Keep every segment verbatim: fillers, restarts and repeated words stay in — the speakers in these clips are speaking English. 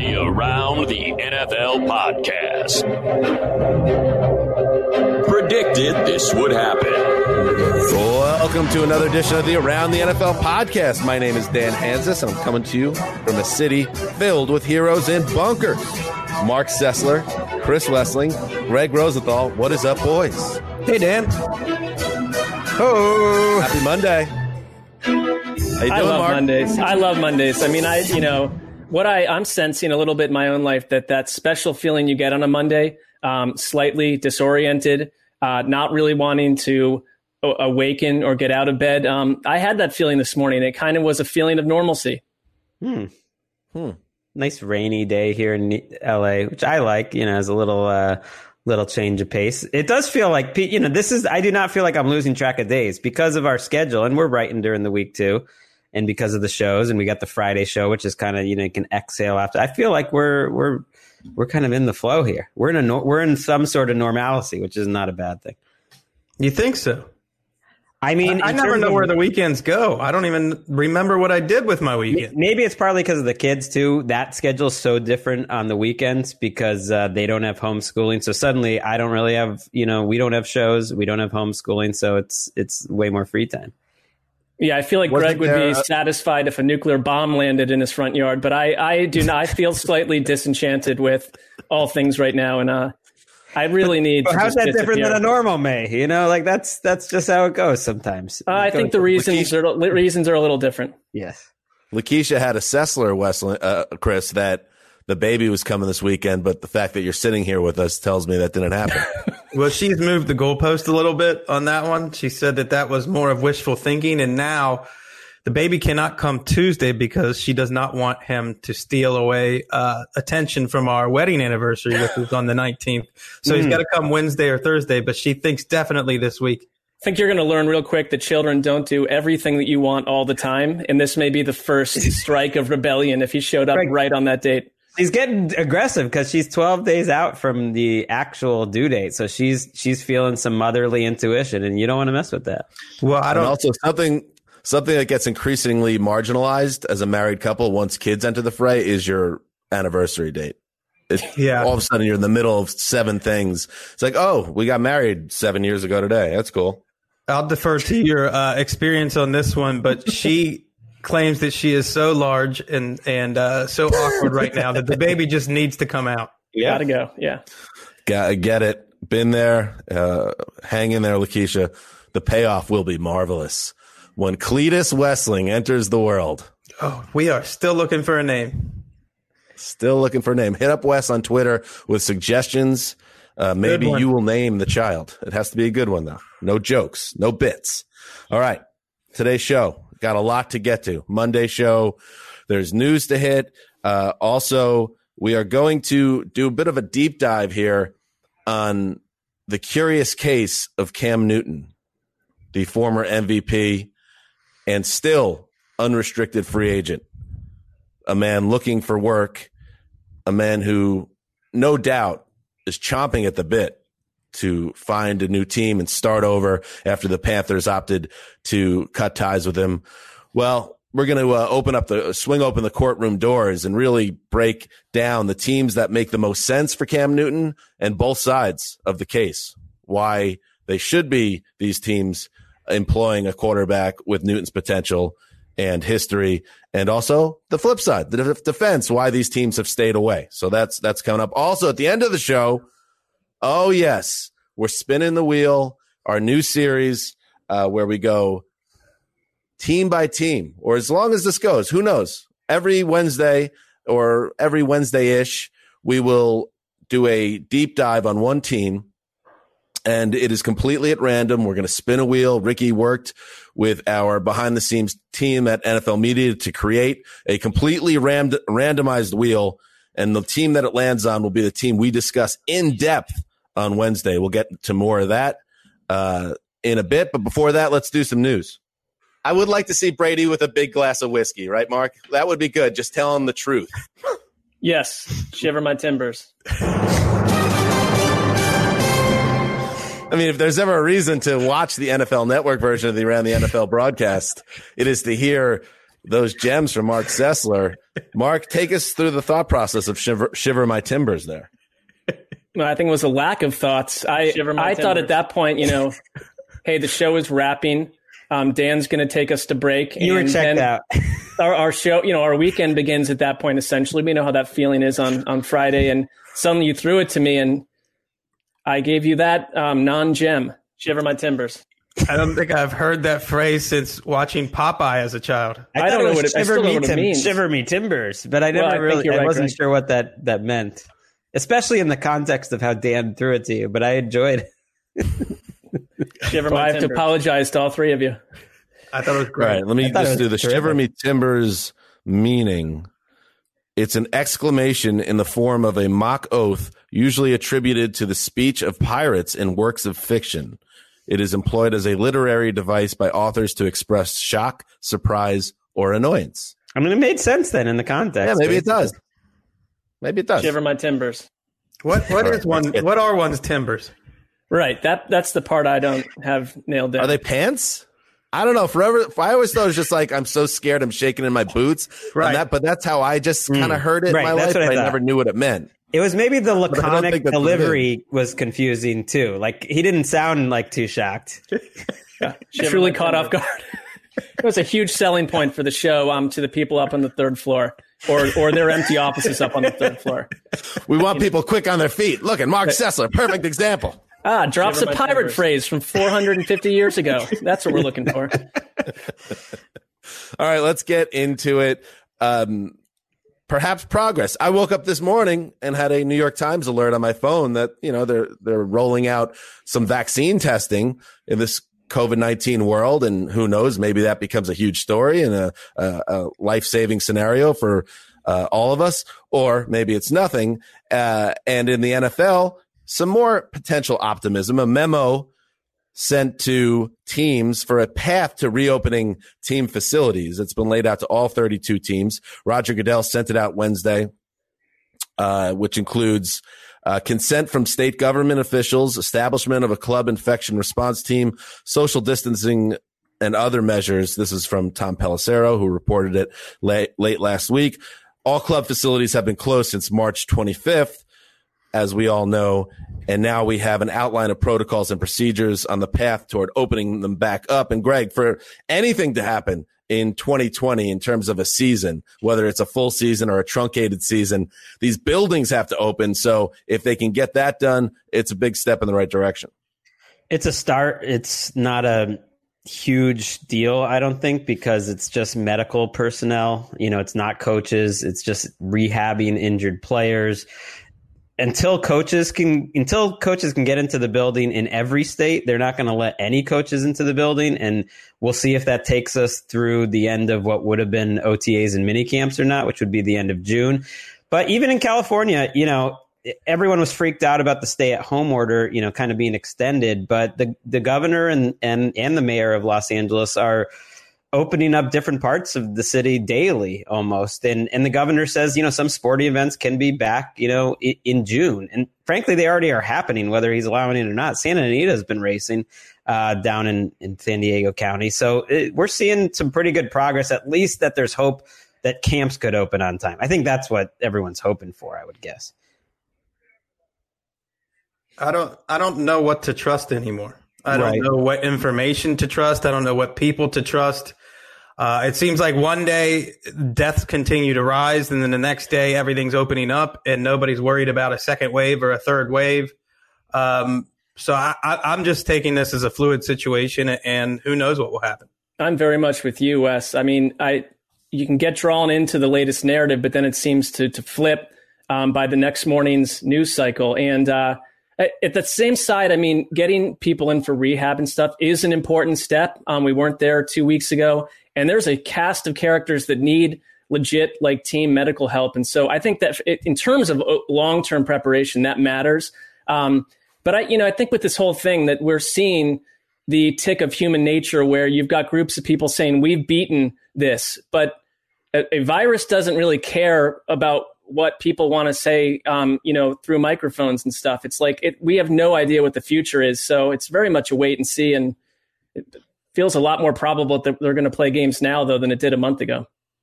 The Around the N F L podcast. Predicted this would happen. Welcome to another edition of the Around the N F L podcast. My name is Dan Hansis, and I'm coming to you from a city filled with heroes and bunkers. Mark Sessler, Chris Wessling, Greg Rosenthal. What is up, boys? Hey, Dan. Oh, happy Monday. How you doing, I love Mark? Mondays. I love Mondays. I mean, I, you know, what I, I'm sensing a little bit in my own life that that special feeling you get on a Monday, um, slightly disoriented, uh, not really wanting to awaken or get out of bed. Um, I had that feeling this morning. It kind of was a feeling of normalcy. Hmm. Hmm. Nice rainy day here in L A, which I like, you know, as a little, uh, little change of pace. It does feel like, you know, this is, I do not feel like I'm losing track of days because of our schedule, and we're writing during the week too. And because of the shows, and we got the Friday show, which is kind of, you know, you can exhale after. I feel like we're, we're, we're kind of in the flow here. We're in a, we're in some sort of normalcy, which is not a bad thing. You think so? I mean, I, I never know of, where the weekends go. I don't even remember what I did with my weekend. Maybe it's partly because of the kids too. That schedule's so different on the weekends because uh, they don't have homeschooling. So suddenly I don't really have, you know, we don't have shows, we don't have homeschooling. So it's, it's way more free time. Yeah, I feel like Wasn't Greg would there, be uh, satisfied if a nuclear bomb landed in his front yard, but I, I do not. I feel slightly disenchanted with all things right now, and uh, I really need. Well, to how's just that different disappear. than a normal May? You know, like that's that's just how it goes sometimes. Uh, I think the reasons are reasons are a little different. Yes. Lakeisha had a Sessler, Wessling, uh, Chris, that the baby was coming this weekend, but the fact that you're sitting here with us tells me that didn't happen. Well, she's moved the goalpost a little bit on that one. She said that that was more of wishful thinking, and now the baby cannot come Tuesday because she does not want him to steal away uh, attention from our wedding anniversary, which is on the nineteenth. So mm. he's got to come Wednesday or Thursday, but she thinks definitely this week. I think you're going to learn real quick that children don't do everything that you want all the time, and this may be the first strike of rebellion if he showed up right, right on that date. She's getting aggressive because she's twelve days out from the actual due date. So she's she's feeling some motherly intuition, and you don't want to mess with that. Well, I don't. And also something something that gets increasingly marginalized as a married couple once kids enter the fray is your anniversary date. It, yeah. All of a sudden, you're in the middle of seven things. It's like, oh, we got married seven years ago today. That's cool. I'll defer to your uh, experience on this one, but she claims that she is so large and and uh, so awkward right now that the baby just needs to come out. Yeah. Gotta go. Yeah. Gotta get it. Been there. Uh, hang in there, Lakeisha. The payoff will be marvelous when Cletus Wessling enters the world. Oh, we are still looking for a name. Still looking for a name. Hit up Wes on Twitter with suggestions. Uh, maybe you will name the child. It has to be a good one, though. No jokes. No bits. All right. Today's show. Got a lot to get to. Monday show. There's news to hit. Uh, also, we are going to do a bit of a deep dive here on the curious case of Cam Newton, the former M V P and still unrestricted free agent. A man looking for work, a man who no doubt is chomping at the bit to find a new team and start over after the Panthers opted to cut ties with him. Well, we're going to uh, open up the swing open the courtroom doors and really break down the teams that make the most sense for Cam Newton and both sides of the case. Why they should be these teams employing a quarterback with Newton's potential and history, and also the flip side, the def- defense, why these teams have stayed away. So that's that's coming up. Also, at the end of the show, oh, yes, we're spinning the wheel, our new series uh, where we go team by team, or as long as this goes, who knows? Every Wednesday or every Wednesday-ish, we will do a deep dive on one team, and it is completely at random. We're going to spin a wheel. Ricky worked with our behind-the-scenes team at N F L Media to create a completely ram- randomized wheel, and the team that it lands on will be the team we discuss in depth on Wednesday. We'll get to more of that uh, in a bit, but before that, let's do some news. I would like to see Brady with a big glass of whiskey, right, Mark? That would be good. Just tell him the truth. Yes. Shiver my timbers. I mean, if there's ever a reason to watch the N F L Network version of the Around the N F L broadcast, it is to hear those gems from Mark Sessler. Mark, take us through the thought process of Shiver, shiver My Timbers there. No, I think it was a lack of thoughts. I, I thought at that point, you know, hey, the show is wrapping. Um, Dan's going to take us to break. You were checked out. our, our show, you know, our weekend begins at that point, essentially. We know how that feeling is on, on Friday. And suddenly you threw it to me, and I gave you that um, non-gem, Shiver My Timbers. I don't think I've heard that phrase since watching Popeye as a child. I, I don't know it what it, I shiver, still me know what it tim- means. shiver me timbers, but I never Well, I think really, you're I right, wasn't Greg. sure what that, that meant, especially in the context of how Dan threw it to you, but I enjoyed it. Shiver well, I have timbers. to apologize to all three of you. I thought it was great. All right, let me just do the terrific. Shiver Me Timbers meaning. It's an exclamation in the form of a mock oath, usually attributed to the speech of pirates in works of fiction. It is employed as a literary device by authors to express shock, surprise, or annoyance. I mean, it made sense then in the context. Yeah, maybe it does. Maybe it does. Shiver My Timbers. What what is one? What are one's timbers? Right. That that's the part I don't have nailed down. Are they pants? I don't know. Forever, I always thought it was just like I'm so scared, I'm shaking in my boots. Right. That, but that's how I just kind of heard it right, in my life. I, I never knew what it meant. It was maybe the laconic delivery was confusing too. Like he didn't sound like too shocked. Yeah, truly caught off guard. It was a huge selling point for the show um, to the people up on the third floor, or or their empty offices up on the third floor. We want people quick on their feet. Look at Mark Sessler, perfect example. Ah, drops a pirate timbers. phrase from four hundred fifty years ago. That's what we're looking for. All right, let's get into it. Um, perhaps progress. I woke up this morning and had a New York Times alert on my phone that, you know, they're they're rolling out some vaccine testing in this COVID nineteen world, and who knows, maybe that becomes a huge story and a, a, a life-saving scenario for uh, all of us, or maybe it's nothing. Uh, and in the N F L, some more potential optimism, a memo sent to teams for a path to reopening team facilities. It's been laid out to all thirty-two teams. Roger Goodell sent it out Wednesday, uh, which includes uh, consent from state government officials, establishment of a club infection response team, social distancing, and other measures. This is from Tom Pelissero, who reported it late, late last week. All club facilities have been closed since March twenty-fifth, as we all know. And now we have an outline of protocols and procedures on the path toward opening them back up. And Greg, for anything to happen in twenty twenty in terms of a season, whether it's a full season or a truncated season, these buildings have to open. So if they can get that done, it's a big step in the right direction. It's a start. It's not a huge deal, I don't think, because it's just medical personnel. You know, it's not coaches. It's just rehabbing injured players. Until coaches can, until coaches can get into the building in every state, they're not going to let any coaches into the building. And we'll see if that takes us through the end of what would have been O T As and mini camps or not, which would be the end of June. But even in California, you know, everyone was freaked out about the stay at home order, you know, kind of being extended. But the, the governor and, and, and the mayor of Los Angeles are opening up different parts of the city daily almost. And and the governor says, you know, some sporting events can be back, you know, in, in June. And frankly, they already are happening, whether he's allowing it or not. Santa Anita has been racing uh, down in, in San Diego County. So it, we're seeing some pretty good progress, at least that there's hope that camps could open on time. I think that's what everyone's hoping for, I would guess. I don't I don't know what to trust anymore. I don't Right. know what information to trust. I don't know what people to trust. Uh, it seems like one day deaths continue to rise, and then the next day everything's opening up, and nobody's worried about a second wave or a third wave. Um, so I, I, I'm just taking this as a fluid situation, and who knows what will happen. I'm very much with you, Wes. I mean, I you can get drawn into the latest narrative, but then it seems to to flip um, by the next morning's news cycle. And uh, at the same side, I mean, getting people in for rehab and stuff is an important step. Um, we weren't there two weeks ago. And there's a cast of characters that need legit like team medical help. And so I think that it, in terms of long-term preparation, that matters. Um, but I, you know, I think with this whole thing that we're seeing the tick of human nature where you've got groups of people saying we've beaten this, but a, a virus doesn't really care about what people want to say, um, you know, through microphones and stuff. It's like it, we have no idea what the future is. So it's very much a wait and see. And it, feels a lot more probable that they're going to play games now, though, than it did a month ago.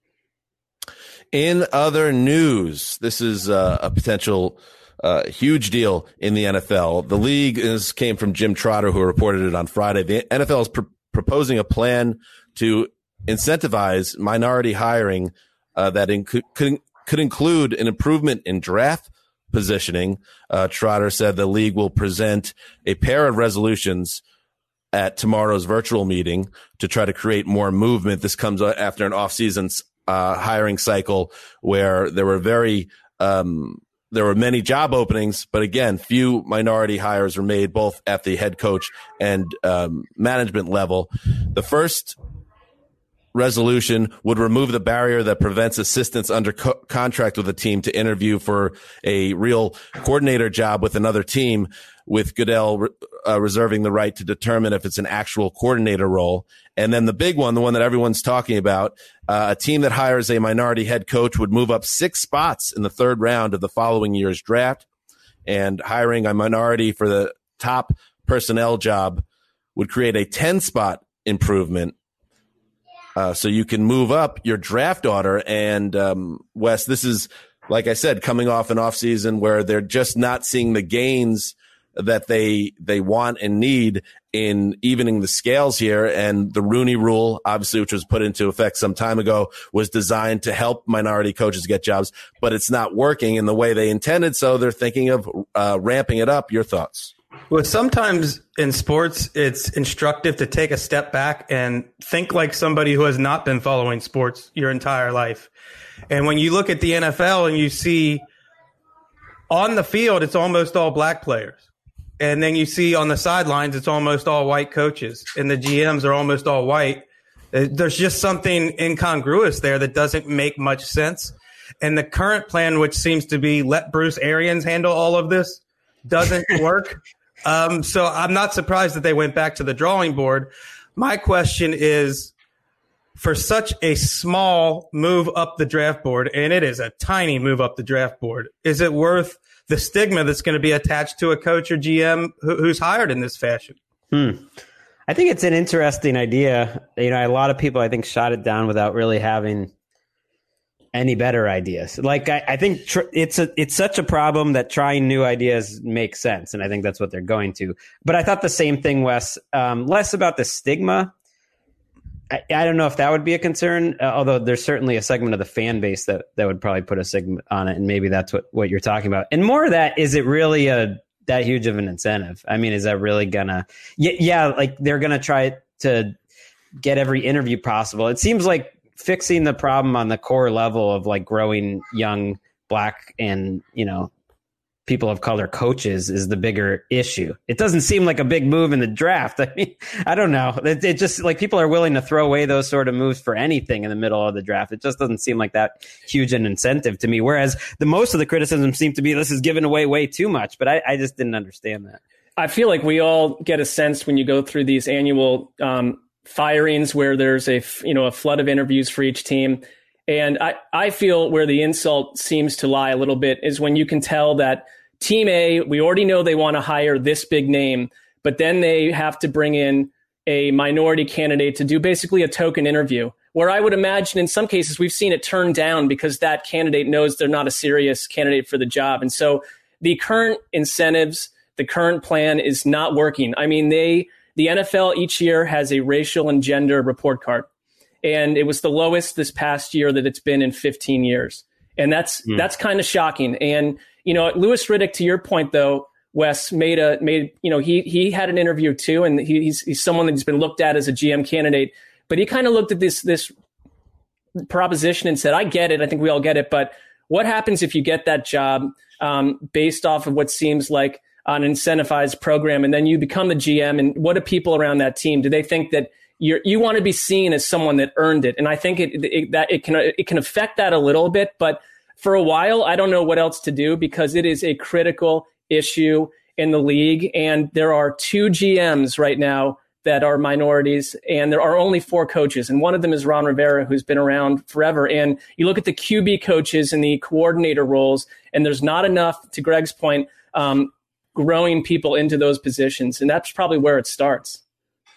In other news, this is uh, a potential uh, huge deal in the N F L. The league is came from Jim Trotter, who reported it on Friday. The N F L is pr- proposing a plan to incentivize minority hiring uh, that inc- could, could include an improvement in draft positioning. Uh, Trotter said the league will present a pair of resolutions at tomorrow's virtual meeting to try to create more movement. This comes after an off-season uh, hiring cycle where there were very um, there were many job openings, but again, few minority hires were made both at the head coach and um, management level. The first resolution would remove the barrier that prevents assistants under co- contract with a team to interview for a real coordinator job with another team, with Goodell uh, reserving the right to determine if it's an actual coordinator role. And then the big one, the one that everyone's talking about, uh, a team that hires a minority head coach would move up six spots in the third round of the following year's draft. And hiring a minority for the top personnel job would create a ten spot improvement. Uh, so you can move up your draft order. And, um, Wes, this is, like I said, coming off an off season where they're just not seeing the gains that they, they want and need in evening the scales here. And the Rooney Rule, obviously, which was put into effect some time ago, was designed to help minority coaches get jobs, but it's not working in the way they intended. So they're thinking of, uh, ramping it up. Your thoughts? Well, sometimes in sports, it's instructive to take a step back and think like somebody who has not been following sports your entire life. And when you look at the N F L and you see on the field, it's almost all black players. And then you see on the sidelines, it's almost all white coaches. And the G Ms are almost all white. There's just something incongruous there that doesn't make much sense. And the current plan, which seems to be let Bruce Arians handle all of this, doesn't work. Um, so I'm not surprised that they went back to the drawing board. My question is, for such a small move up the draft board, and it is a tiny move up the draft board, is it worth the stigma that's going to be attached to a coach or G M who, who's hired in this fashion? Hmm. I think it's an interesting idea. You know, a lot of people, I think, shot it down without really having any better ideas. Like, I, I think tr- it's a, it's such a problem that trying new ideas makes sense. And I think that's what they're going to. But I thought the same thing, Wes, um, less about the stigma. I, I don't know if that would be a concern, uh, although there's certainly a segment of the fan base that, that would probably put a stigma on it. And maybe that's what, what you're talking about. And more of that, is it really a, that huge of an incentive? I mean, is that really gonna, yeah, yeah like they're going to try to get every interview possible. It seems like fixing the problem on the core level of like growing young black and, you know, people of color coaches is the bigger issue. It doesn't seem like a big move in the draft. I mean, I don't know. It, it just like people are willing to throw away those sort of moves for anything in the middle of the draft. It just doesn't seem like that huge an incentive to me. Whereas the most of the criticism seemed to be this is giving away way too much, but I, I just didn't understand that. I feel like we all get a sense when you go through these annual, um, firings where there's a, you know, a flood of interviews for each team. And I, I feel where the insult seems to lie a little bit is when you can tell that team A, we already know they want to hire this big name, but then they have to bring in a minority candidate to do basically a token interview, where I would imagine in some cases we've seen it turned down because that candidate knows they're not a serious candidate for the job. And so the current incentives, the current plan is not working. I mean, they, the N F L each year has a racial and gender report card, and it was the lowest this past year that it's been in fifteen years. And that's, mm. that's kind of shocking. And, you know, Louis Riddick, to your point though, Wes made a, made, you know, he, he had an interview too. And he, he's, he's someone that's been looked at as a G M candidate, but he kind of looked at this, this proposition and said, I get it. I think we all get it. But what happens if you get that job, um, based off of what seems like an incentivized program, and then you become the G M, and what do people around that team, do they think that you're, you want to be seen as someone that earned it? And I think it, it, that it can, it can affect that a little bit, but for a while, I don't know what else to do because it is a critical issue in the league. And there are two G Ms right now that are minorities, and there are only four coaches. And one of them is Ron Rivera, who's been around forever. And you look at the Q B coaches and the coordinator roles, and there's not enough, to Greg's point, um, growing people into those positions. And that's probably where it starts.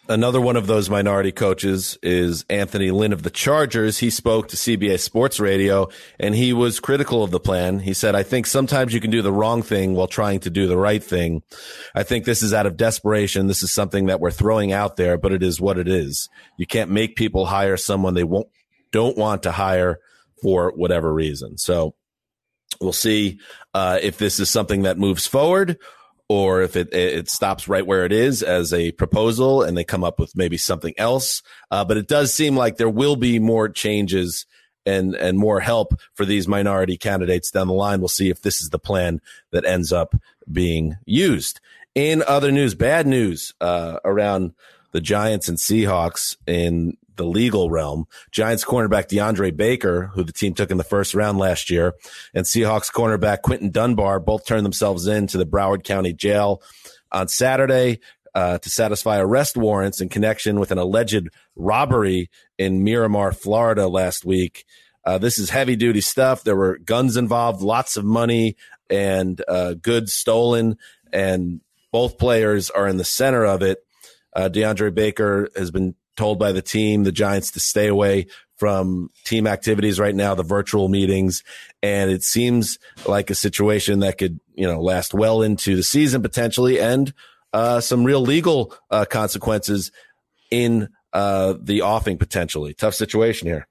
Another one of those minority coaches is Anthony Lynn of the Chargers. He spoke to C B S Sports Radio, and he was critical of the plan. He said, I think sometimes you can do the wrong thing while trying to do the right thing. I think this is out of desperation. This is something that we're throwing out there, but it is what it is. You can't make people hire someone they won't don't want to hire for whatever reason. So we'll see uh, if this is something that moves forward, or if it it stops right where it is as a proposal and they come up with maybe something else. Uh, but it does seem like there will be more changes and, and more help for these minority candidates down the line. We'll see if this is the plan that ends up being used. In other news, bad news uh, around the Giants and Seahawks in the legal realm. Giants cornerback DeAndre Baker, who the team took in the first round last year, and Seahawks cornerback Quinton Dunbar both turned themselves in to the Broward County Jail on Saturday uh, to satisfy arrest warrants in connection with an alleged robbery in Miramar, Florida last week. Uh, this is heavy duty stuff. There were guns involved, lots of money, and uh, goods stolen, and both players are in the center of it. Uh, DeAndre Baker has been told by the team, the Giants, to stay away from team activities right now, the virtual meetings. And it seems like a situation that could, you know, last well into the season potentially, and uh, some real legal uh, consequences in uh, the offing potentially. Tough situation here.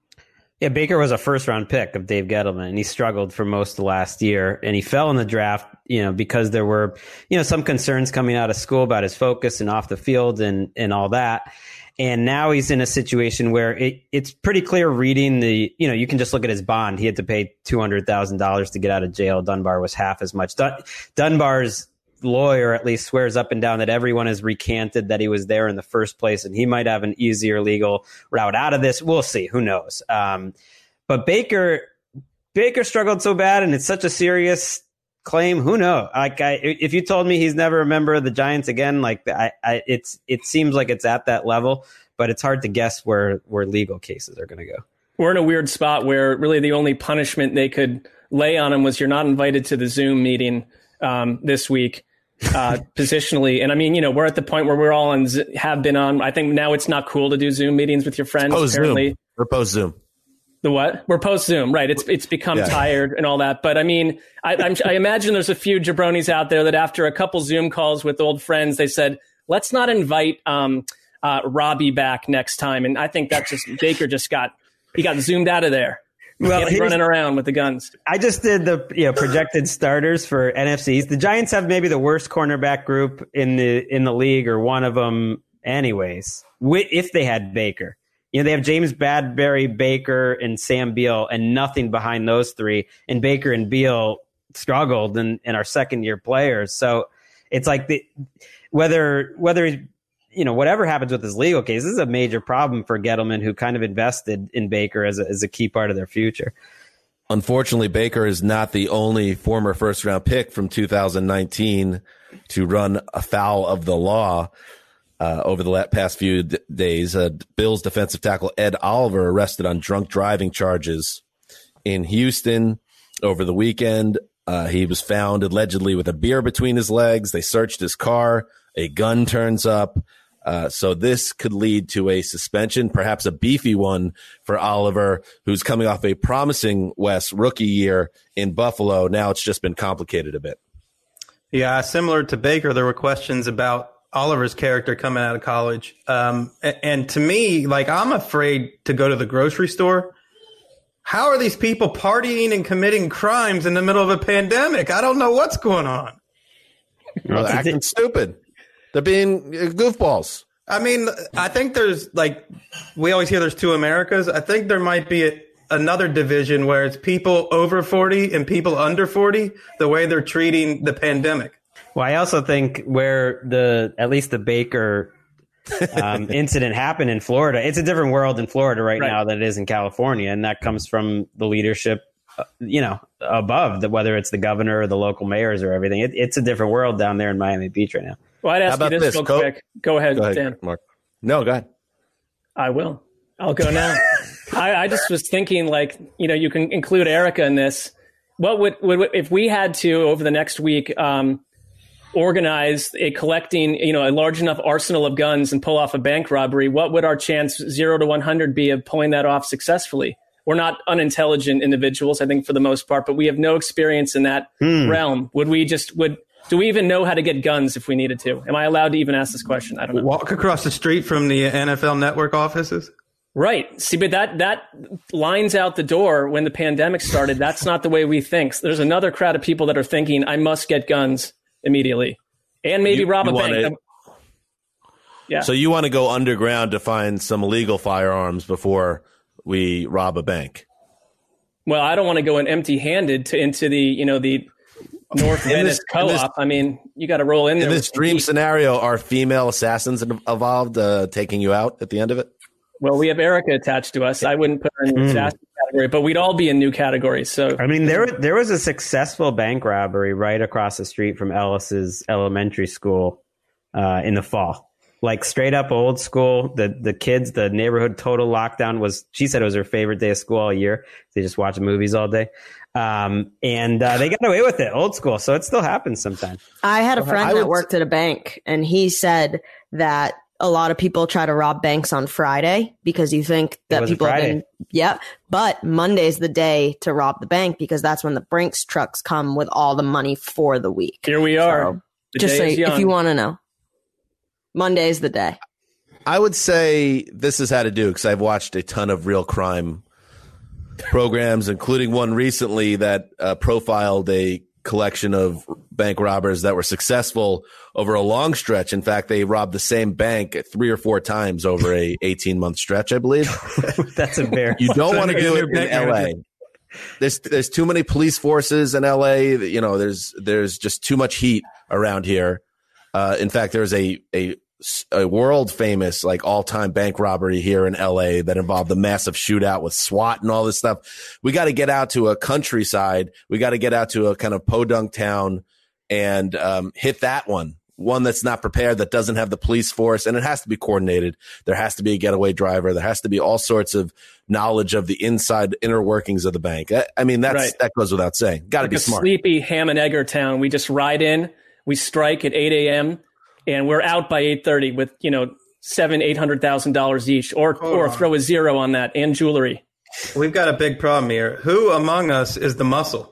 Yeah, Baker was a first-round pick of Dave Gettleman, and he struggled for most of last year. And he fell in the draft, you know, because there were, you know, some concerns coming out of school about his focus and off the field and and all that. And now he's in a situation where it, it's pretty clear reading the, you know, you can just look at his bond. He had to pay two hundred thousand dollars to get out of jail. Dunbar was half as much. Dun- Dunbar's lawyer at least swears up and down that everyone has recanted that he was there in the first place, and he might have an easier legal route out of this. We'll see. Who knows? Um, but Baker, Baker struggled so bad, and it's such a serious claim. Who knows? Like, I, if you told me he's never a member of the Giants again, like I, I, it's it seems like it's at that level, but it's hard to guess where where legal cases are going to go. We're in a weird spot where really the only punishment they could lay on him was you're not invited to the Zoom meeting um, this week. uh, positionally. And I mean, you know, we're at the point where we're all on, have been on. I think now it's not cool to do Zoom meetings with your friends. Post apparently. Zoom. We're post Zoom. The what? We're post Zoom, right? It's it's become yeah. tired and all that. But I mean, I, I'm, I imagine there's a few jabronis out there that after a couple Zoom calls with old friends, they said, let's not invite um, uh, Robbie back next time. And I think that just Baker just got he got zoomed out of there. Well, he's running around with the guns. I just did the you know projected starters for N F Cs. The Giants have maybe the worst cornerback group in the in the league, or one of them, anyways. If they had Baker, you know, they have James Bradbury, Baker, and Sam Beal, and nothing behind those three. And Baker and Beal struggled and, and are second year players. So it's like the whether whether. you know, whatever happens with his legal case, this is a major problem for Gettleman, who kind of invested in Baker as a, as a key part of their future. Unfortunately, Baker is not the only former first round pick from two thousand nineteen to run afoul of the law uh, over the past few d- days. Uh, Bills defensive tackle Ed Oliver arrested on drunk driving charges in Houston over the weekend. Uh, he was found allegedly with a beer between his legs. They searched his car. A gun turns up. Uh, so this could lead to a suspension, perhaps a beefy one for Oliver, who's coming off a promising Wes rookie year in Buffalo. Now it's just been complicated a bit. Yeah, similar to Baker, there were questions about Oliver's character coming out of college. Um, and, and to me, like, I'm afraid to go to the grocery store. How are these people partying and committing crimes in the middle of a pandemic? I don't know what's going on. Well, they're acting stupid. They're being goofballs. I mean, I think there's like, we always hear there's two Americas. I think there might be a, another division where it's people over forty and people under forty, the way they're treating the pandemic. Well, I also think where the, at least the Baker um, incident happened in Florida, it's a different world in Florida right, right now than it is in California. And that comes from the leadership, uh, you know, above, the, whether it's the governor or the local mayors or everything. It, it's a different world down there in Miami Beach right now. Well, I'd ask you this, this real Co- quick. Go ahead, go ahead, Dan. Mark. No, go ahead. I will. I'll go now. I, I just was thinking, like, you know, you can include Erica in this. What would, would if we had to over the next week um, organize a collecting, you know, a large enough arsenal of guns and pull off a bank robbery, what would our chance zero to one hundred be of pulling that off successfully? We're not unintelligent individuals, I think, for the most part, but we have no experience in that hmm. realm. Would we just, would, do we even know how to get guns if we needed to? Am I allowed to even ask this question? I don't know. Walk across the street from the N F L Network offices? Right. See, but that, that lines out the door when the pandemic started. That's not the way we think. There's another crowd of people that are thinking, I must get guns immediately. And maybe you, rob you a bank. It, yeah. So you want to go underground to find some illegal firearms before we rob a bank? Well, I don't want to go in empty-handed to into the, you know, the North Venice co-op. This, I mean, you got to roll in there. In this dream heat. Scenario, are female assassins involved uh, taking you out at the end of it? Well, we have Erica attached to us. I wouldn't put her in the mm. assassin category, but we'd all be in new categories. So, I mean, there there was a successful bank robbery right across the street from Ellis's elementary school uh, in the fall. Like straight up old school. The the kids, the neighborhood total lockdown was, she said it was her favorite day of school all year. They just watch movies all day. Um, and uh, they got away with it, old school. So it still happens sometimes. I had a friend I that would... worked at a bank, and he said that a lot of people try to rob banks on Friday because you think that people have been, yeah, but Monday's the day to rob the bank because that's when the Brinks trucks come with all the money for the week. Here we are. So, just so if you want to know. Monday's the day. I would say this is how to do, because I've watched a ton of real crime programs, including one recently that uh, profiled a collection of bank robbers that were successful over a long stretch. In fact, they robbed the same bank three or four times over a eighteen month stretch, I believe. That's a bear. You don't want to do it in L A. There's there's too many police forces in L A. You know, there's there's just too much heat around here. Uh, in fact, there's a, a, a world famous, like all time bank robbery here in L A that involved a massive shootout with SWAT and all this stuff. We got to get out to a countryside. We got to get out to a kind of podunk town and, um, hit that one, one that's not prepared, that doesn't have the police force. And it has to be coordinated. There has to be a getaway driver. There has to be all sorts of knowledge of the inside inner workings of the bank. I, I mean, that's, right. that goes without saying. Got to like be a smart. Sleepy ham and egger town. We just ride in. We strike at eight a.m. and we're out by eight thirty with, you know, seven, eight hundred thousand dollars each, or Hold or on. throw a zero on that and jewelry. We've got a big problem here. Who among us is the muscle?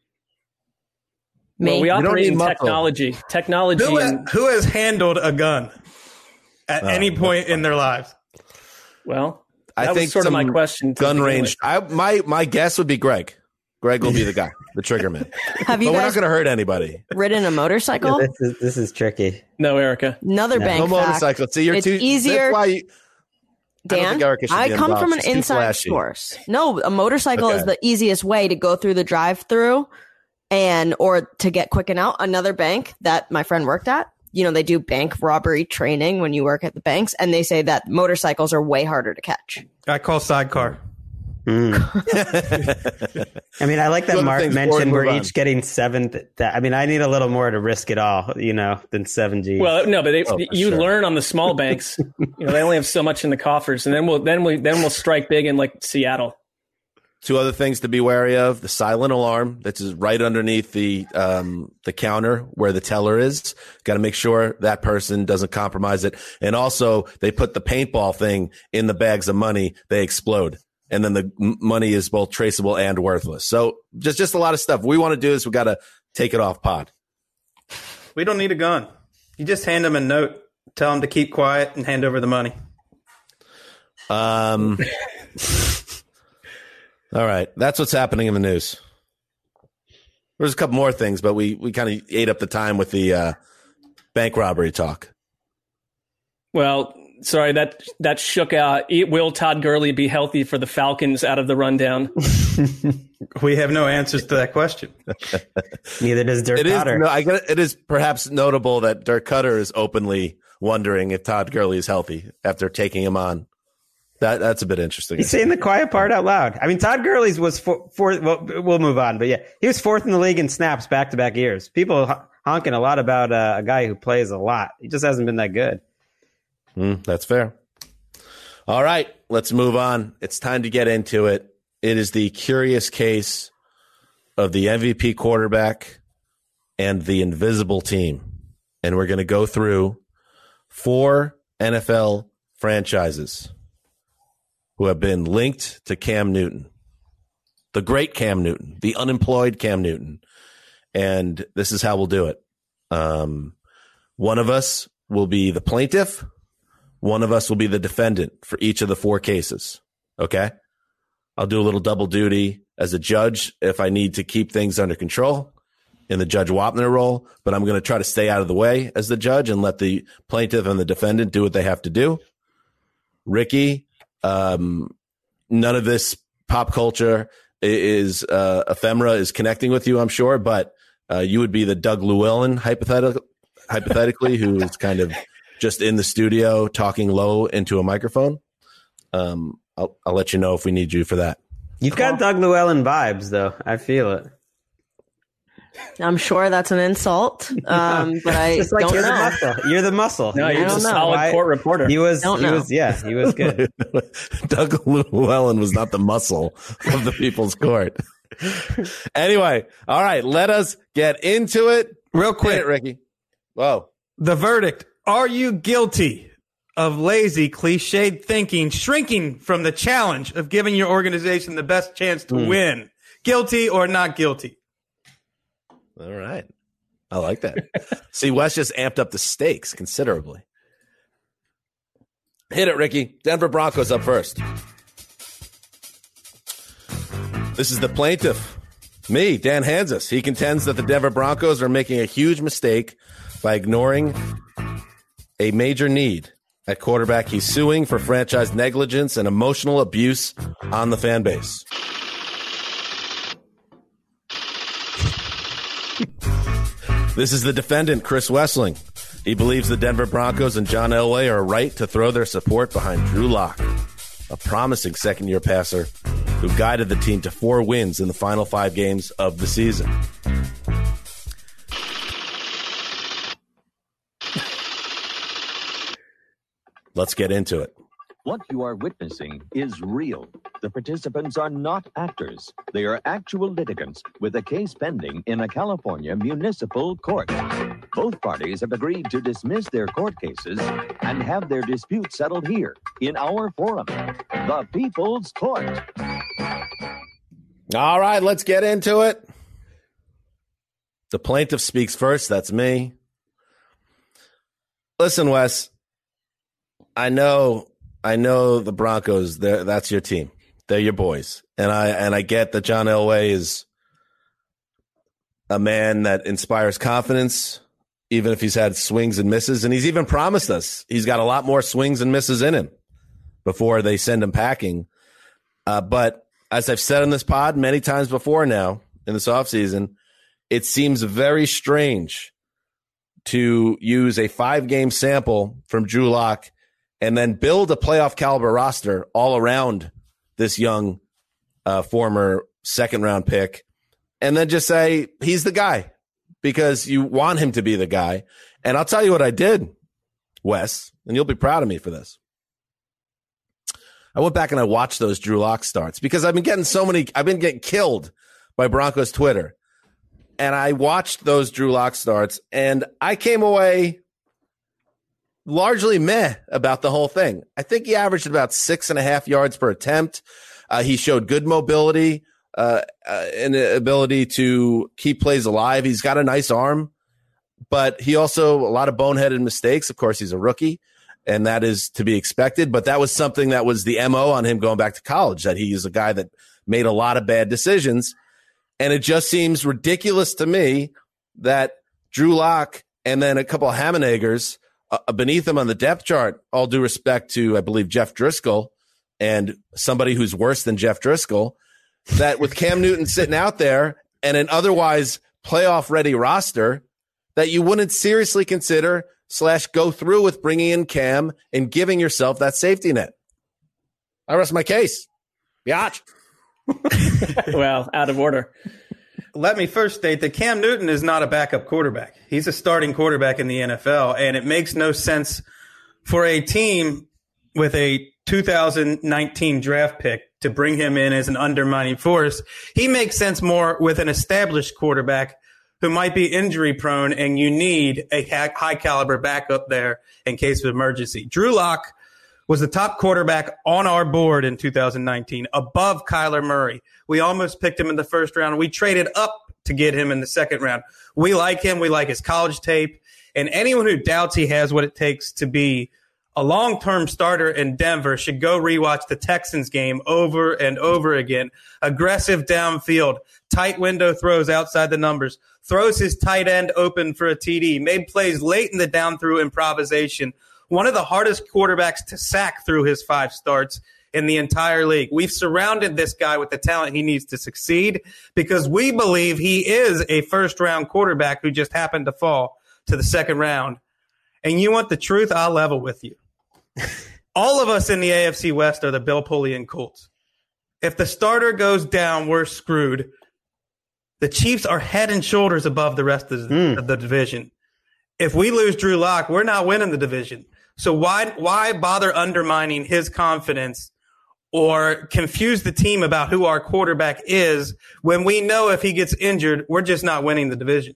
Me. Well, we operate in technology. Technology. Who, and, who has handled a gun at oh, any point in their lives? Well, I that think was sort of my question. Gun range. I, my my guess would be Greg. Greg will be the guy, the trigger man. Have you but guys we're not going to hurt anybody. Ridden a motorcycle? Yeah, this is this is tricky. No, Erica. Another no. bank no fact. motorcycle. See, you're it's too easier. That's why you, Dan, I, I come involved. from an She's inside source. No, a motorcycle okay. is the easiest way to go through the drive-through and or to get quick and out. Another bank that my friend worked at, you know, they do bank robbery training when you work at the banks, and they say that motorcycles are way harder to catch. I call sidecar. Mm. I mean, I like that Mark mentioned we're each getting seven. Th- I mean, I need a little more to risk it all, you know, than seven G. Well, no, but they, oh, you sure. learn on the small banks. You know, they only have so much in the coffers, and then we'll then we then we'll strike big in like Seattle. Two other things to be wary of: the silent alarm that's right underneath the um, the counter where the teller is. Got to make sure that person doesn't compromise it. And also, they put the paintball thing in the bags of money; they explode. And then the money is both traceable and worthless. So just, just a lot of stuff. We want to do this. We got to take it off pod. We don't need a gun. You just hand them a note, tell them to keep quiet, and hand over the money. Um. All right. That's what's happening in the news. There's a couple more things, but we, we kind of ate up the time with the uh, bank robbery talk. Well, sorry, that that shook out. Will Todd Gurley be healthy for the Falcons out of the rundown? We have no answers to that question. Neither does Dirk it Cutter. Is, no, I get it, it is perhaps notable that Dirk Cutter is openly wondering if Todd Gurley is healthy after taking him on. That That's a bit interesting. He's saying the quiet part out loud. I mean, Todd Gurley's was fourth. For, well, we'll move on. But yeah, he was fourth in the league in snaps back-to-back years. People honking a lot about uh, a guy who plays a lot. He just hasn't been that good. Mm, that's fair. All right, let's move on. It's time to get into it. It is the curious case of the M V P quarterback and the invisible team. and we're going to go through four N F L franchises who have been linked to Cam Newton, the great Cam Newton, the unemployed Cam Newton. And this is how we'll do it. Um, one of us will be the plaintiff. One of us will be the defendant for each of the four cases. Okay. I'll do a little double duty as a judge if I need to keep things under control in the Judge Wapner role, but I'm going to try to stay out of the way as the judge and let the plaintiff and the defendant do what they have to do. Ricky, um, none of this pop culture is uh, ephemera is connecting with you, I'm sure, but uh, you would be the Doug Llewellyn hypothetical, hypothetically, who is kind of just in the studio talking low into a microphone. Um, I'll, I'll let you know if we need you for that. You've got Doug Llewellyn vibes, though. I feel it. I'm sure that's an insult, um, but I like don't you're know. The muscle. You're the muscle. No, you're just a solid I, court reporter. He was. Don't he know. was. Yeah, he was good. Doug Llewellyn was not the muscle of the People's Court. Anyway, all right, let us get into it. Real quick, Hit it, Ricky. Whoa. The verdict. Are you guilty of lazy, cliched thinking, shrinking from the challenge of giving your organization the best chance to mm. win? Guilty or not guilty? All right. I like that. See, Wes just amped up the stakes considerably. Hit it, Ricky. Denver Broncos up first. This is the plaintiff. Me, Dan Hanzus. He contends that the Denver Broncos are making a huge mistake by ignoring a major need at quarterback. He's suing for franchise negligence and emotional abuse on the fan base. This is the defendant, Chris Wessling. He believes the Denver Broncos and John Elway are right to throw their support behind Drew Lock, a promising second-year passer who guided the team to four wins in the final five games of the season. Let's get into it. What you are witnessing is real. The participants are not actors. They are actual litigants with a case pending in a California municipal court. Both parties have agreed to dismiss their court cases and have their dispute settled here in our forum, the People's Court. All right, let's get into it. The plaintiff speaks first. That's me. Listen, Wes, I know... I know the Broncos, that's your team. They're your boys. And I and I get that John Elway is a man that inspires confidence, even if he's had swings and misses. And he's even promised us he's got a lot more swings and misses in him before they send him packing. Uh, but as I've said on this pod many times before now in this offseason, it seems very strange to use a five-game sample from Drew Lock and then build a playoff caliber roster all around this young uh, former second round pick. And then just say, he's the guy because you want him to be the guy. And I'll tell you what I did, Wes, and you'll be proud of me for this. I went back and I watched those Drew Lock starts because I've been getting so many, I've been getting killed by Broncos Twitter. And I watched those Drew Lock starts and I came away largely meh about the whole thing. I think he averaged about six and a half yards per attempt. Uh, he showed good mobility uh, uh, and the ability to keep plays alive. He's got a nice arm, but he also a lot of boneheaded mistakes. Of course, he's a rookie, and that is to be expected. But that was something that was the M O on him going back to college, that he is a guy that made a lot of bad decisions. And it just seems ridiculous to me that Drew Lock and then a couple of Hammenegers Uh, beneath him on the depth chart, all due respect to, I believe, Jeff Driscoll and somebody who's worse than Jeff Driscoll, that with Cam Newton sitting out there and an otherwise playoff-ready roster, that you wouldn't seriously consider slash go through with bringing in Cam and giving yourself that safety net. I rest my case. Biatch. Well, out of order. Let me first state that Cam Newton is not a backup quarterback. He's a starting quarterback in the N F L, and it makes no sense for a team with a two thousand nineteen draft pick to bring him in as an undermining force. He makes sense more with an established quarterback who might be injury prone, and you need a high caliber backup there in case of emergency. Drew Lock was the top quarterback on our board in two thousand nineteen, above Kyler Murray. We almost picked him in the first round. We traded up to get him in the second round. We like him. We like his college tape. And anyone who doubts he has what it takes to be a long-term starter in Denver should go rewatch the Texans game over and over again. Aggressive downfield, tight window throws outside the numbers, throws his tight end open for a T D, made plays late in the down through improvisation. One of the hardest quarterbacks to sack through his five starts in the entire league. We've surrounded this guy with the talent he needs to succeed because we believe he is a first-round quarterback who just happened to fall to the second round. And you want the truth? I'll level with you. All of us in the A F C West are the Bill Polian Colts. If the starter goes down, we're screwed. The Chiefs are head and shoulders above the rest of the, mm. of the division. If we lose Drew Lock, we're not winning the division. So why why bother undermining his confidence or confuse the team about who our quarterback is when we know if he gets injured, we're just not winning the division?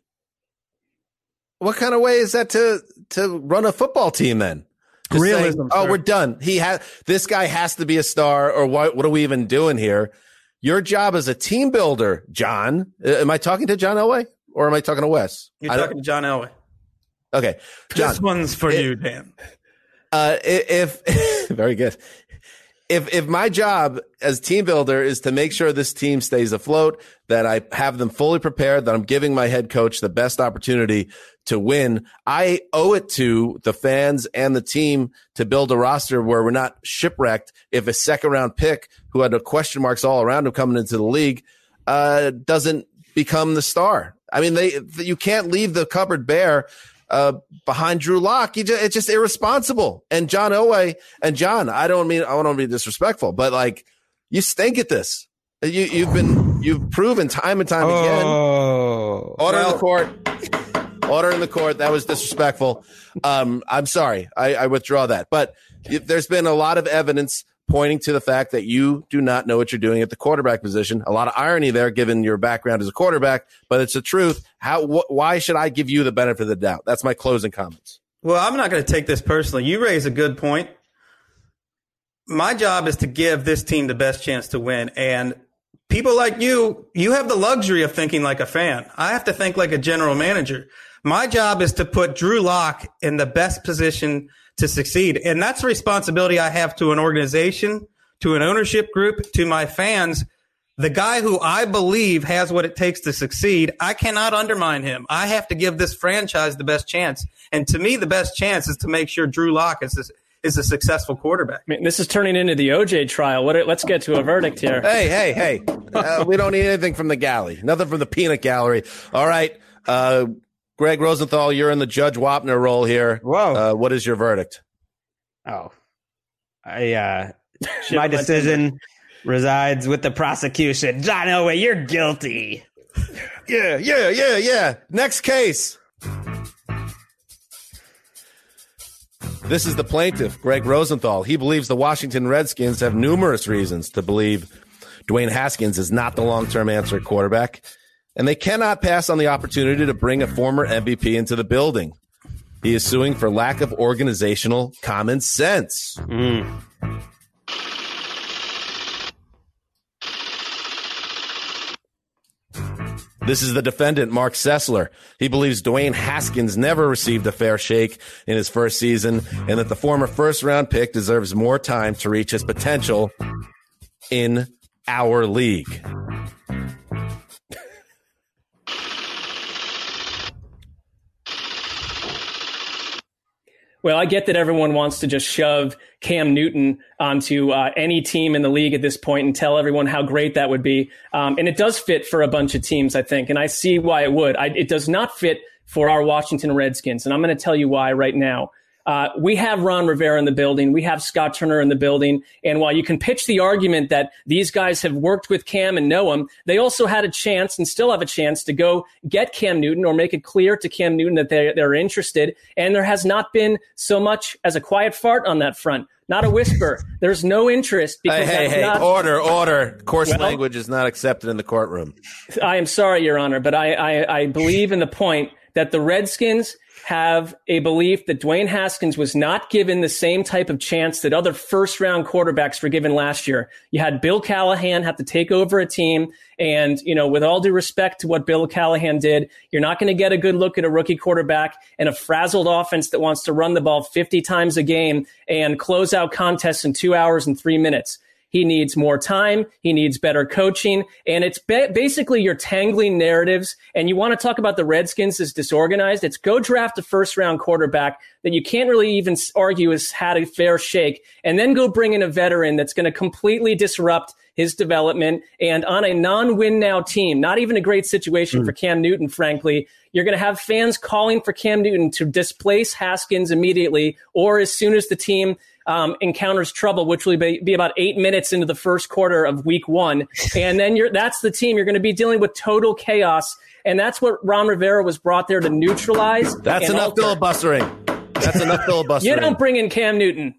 What kind of way is that to to run a football team then? Just Realism. Saying, oh, we're done. He has this guy has to be a star, or what? What are we even doing here? Your job as a team builder, John. Uh, am I talking to John Elway or am I talking to Wes? You're talking to John Elway. Okay, John, this one's for it, you, Dan. Uh, if very good. If if my job as team builder is to make sure this team stays afloat, that I have them fully prepared, that I'm giving my head coach the best opportunity to win, I owe it to the fans and the team to build a roster where we're not shipwrecked if a second round pick who had question marks all around him coming into the league uh, doesn't become the star. I mean, they you can't leave the cupboard bare uh, behind Drew Lock. You just, it's just irresponsible. And John Elway and John, I don't mean I don't want to be disrespectful, but like you stink at this. You you've been you've proven time and time oh, again. Order well, in the court. Order in the court. That was disrespectful. Um, I'm sorry. I, I withdraw that. But there's been a lot of evidence pointing to the fact that you do not know what you're doing at the quarterback position. A lot of irony there, given your background as a quarterback, but it's the truth. How? Wh- why should I give you the benefit of the doubt? That's my closing comments. Well, I'm not going to take this personally. You raise a good point. My job is to give this team the best chance to win. And people like you, you have the luxury of thinking like a fan. I have to think like a general manager. My job is to put Drew Lock in the best position to succeed. And that's a responsibility I have to an organization, to an ownership group, to my fans. The guy who I believe has what it takes to succeed, I cannot undermine him. I have to give this franchise the best chance. And to me, the best chance is to make sure Drew Lock is this, is a successful quarterback. I mean, this is turning into the O J trial. What? Let's get to a verdict here. Hey, hey, hey. Uh, we don't need anything from the galley. Nothing from the peanut gallery. All right. Uh, Greg Rosenthal, you're in the Judge Wapner role here. Whoa. Uh, what is your verdict? Oh, I, uh, my decision resides with the prosecution. John Elway, you're guilty. Yeah, yeah, yeah, yeah. Next case. This is the plaintiff, Greg Rosenthal. He believes the Washington Redskins have numerous reasons to believe Dwayne Haskins is not the long-term answer at quarterback, and they cannot pass on the opportunity to bring a former M V P into the building. He is suing for lack of organizational common sense. Mm. This is the defendant, Mark Sessler. He believes Dwayne Haskins never received a fair shake in his first season and that the former first-round pick deserves more time to reach his potential in our league. Well, I get that everyone wants to just shove Cam Newton onto uh, any team in the league at this point and tell everyone how great that would be. Um, and it does fit for a bunch of teams, I think, and I see why it would. I, it does not fit for our Washington Redskins, and I'm going to tell you why right now. Uh, we have Ron Rivera in the building. We have Scott Turner in the building. And while you can pitch the argument that these guys have worked with Cam and know him, they also had a chance and still have a chance to go get Cam Newton or make it clear to Cam Newton that they're, they're interested. And there has not been so much as a quiet fart on that front. Not a whisper. There's no interest. Because hey, hey, hey, not, order, order. Coarse well, language is not accepted in the courtroom. I am sorry, Your Honor, but I, I, I believe in the point that the Redskins have a belief that Dwayne Haskins was not given the same type of chance that other first-round quarterbacks were given last year. You had Bill Callahan have to take over a team, and, you know, with all due respect to what Bill Callahan did, you're not going to get a good look at a rookie quarterback and a frazzled offense that wants to run the ball fifty times a game and close out contests in two hours and three minutes. He needs more time. He needs better coaching. And it's ba- basically you're tangling narratives. And you want to talk about the Redskins as disorganized. It's go draft a first round quarterback that you can't really even argue has had a fair shake. And then go bring in a veteran that's going to completely disrupt his development. And on a non-win now team, not even a great situation mm. for Cam Newton, frankly, you're going to have fans calling for Cam Newton to displace Haskins immediately or as soon as the team Um, encounters trouble, which will be, be about eight minutes into the first quarter of week one. And then you're, that's the team. You're going to be dealing with total chaos. And that's what Ron Rivera was brought there to neutralize. That's enough alter. filibustering. That's enough filibustering. You don't bring in Cam Newton.